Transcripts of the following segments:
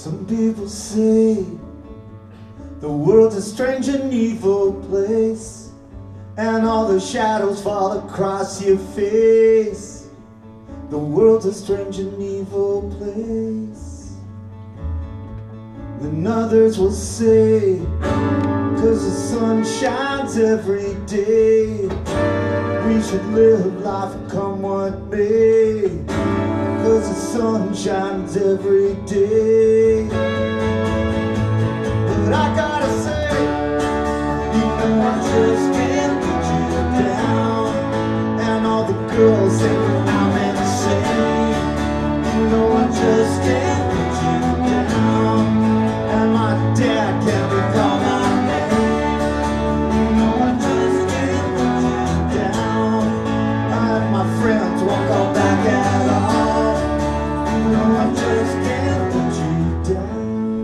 Some people say the world's a strange and evil place, and all the shadows fall across your face. The world's a strange and evil place. Then others will say, 'cause the sun shines every day, we should live life come what may, 'cause the sun shines every day. But I gotta say, you know I just can't put you down. And all the girls say I'm insane. You know I just can't put you down. And my dad can't recall my name. You know I just can't put you down. And my friends won't call back at all. You know I just can't put you down.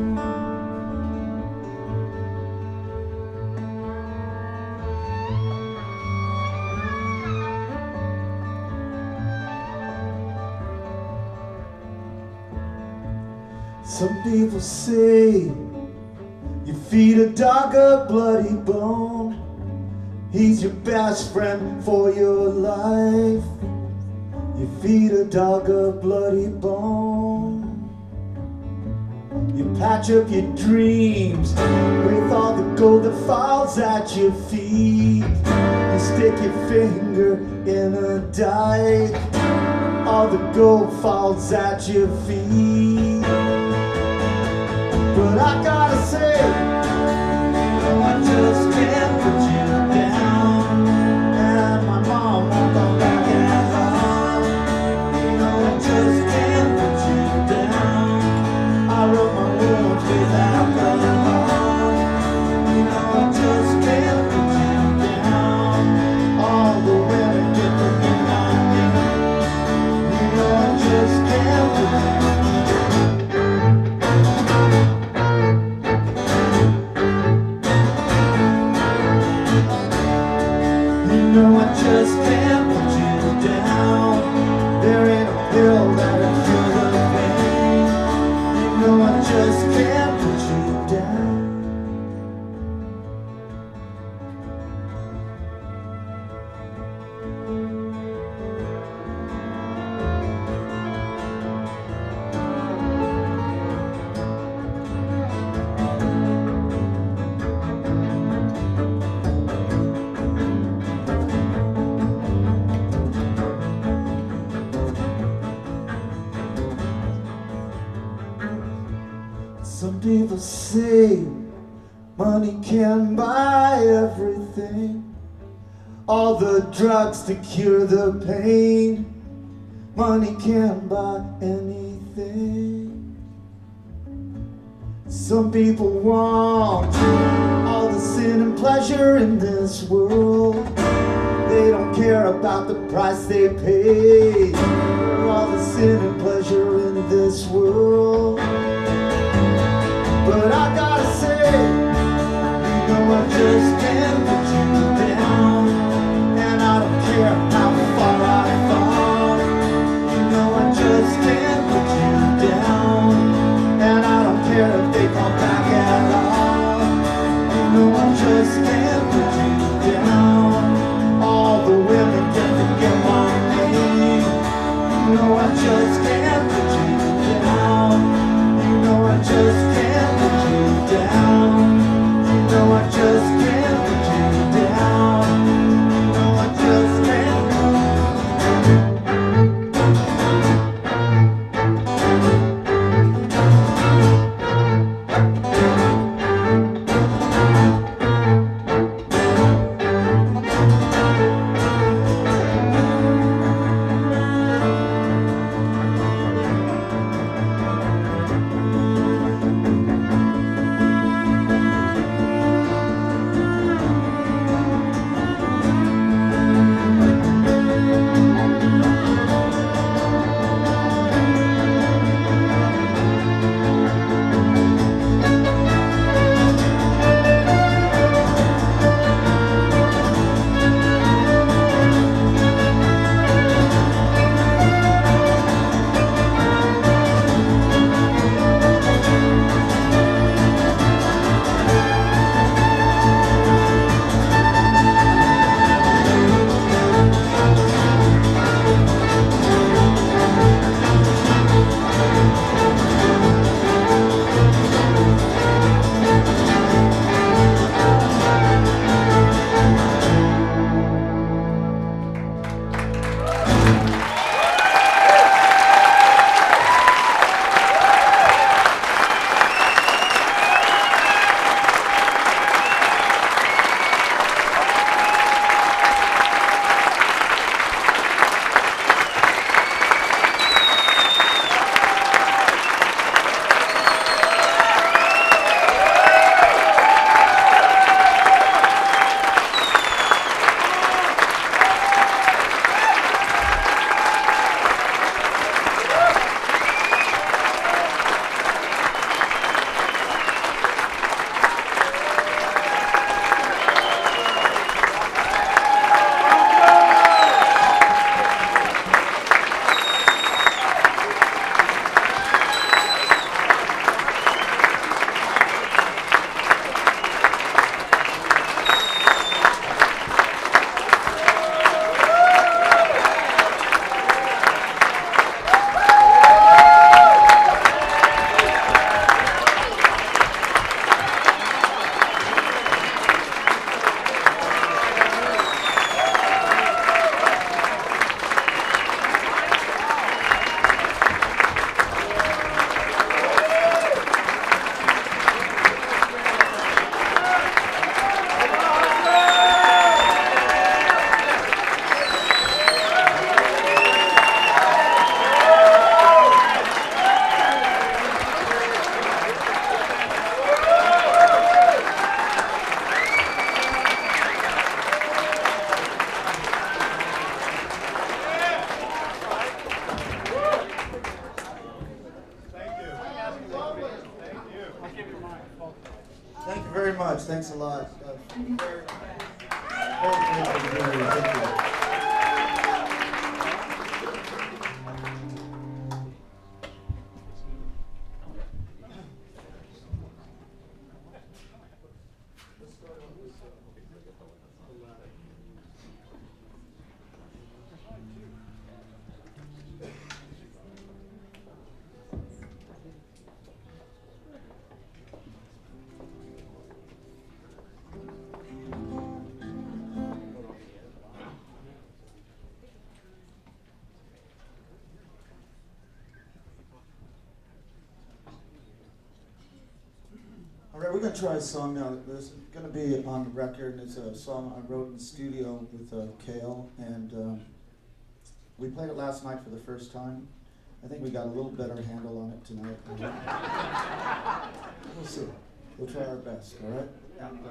Some people say you feed a dog a bloody bone, he's your best friend for your life. You feed a dog a bloody bone. You patch up your dreams with all the gold that falls at your feet. You stick your finger in a dike, all the gold falls at your feet. But I gotta say, no, I just can't put you down. And my mom won't come back at all. You know I just can't put you down. I wrote my wounds with alcohol. You know I just can't put you down. All the women get the thing on me. You know I just can't put you down. No, I just can't put you down. There ain't a pill that'll cure the pain. You know I just can't put you down. Some people say money can buy everything, all the drugs to cure the pain. Money can't buy anything. Some people want all the sin and pleasure in this world. They don't care about the price they pay for all the sin and pleasure in this world. But I gotta say, you know I just can't put you down. And I don't care how far I fall. You know I just can't put you down. And I don't care if they call back at all. You know I just can't put you down. All the women get to get my name. You know I just can't put you down. You know I just can't put you down. You know I just can't put you Thanks a lot. Very thank you. All right, we're going to try a song now. This is going to be on the record, and it's a song I wrote in the studio with Kale, and we played it last night for the first time. I think we got a little better handle on it tonight. We'll see. We'll try our best, all right? And,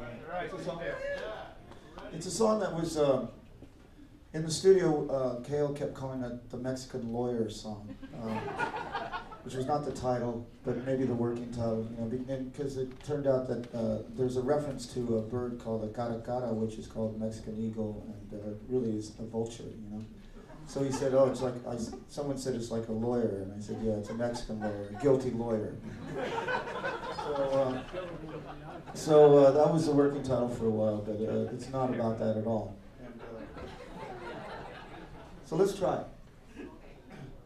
it's a song that was, in the studio, Kale kept calling it the Mexican Lawyer song. Which was not the title, but maybe the working title, because it turned out that there's a reference to a bird called a caracara, which is called Mexican eagle, and really is a vulture, So he said, oh, it's like, someone said it's like a lawyer, and I said, yeah, it's a Mexican lawyer, a guilty lawyer. So that was the working title for a while, but it's not about that at all. And, so let's try it.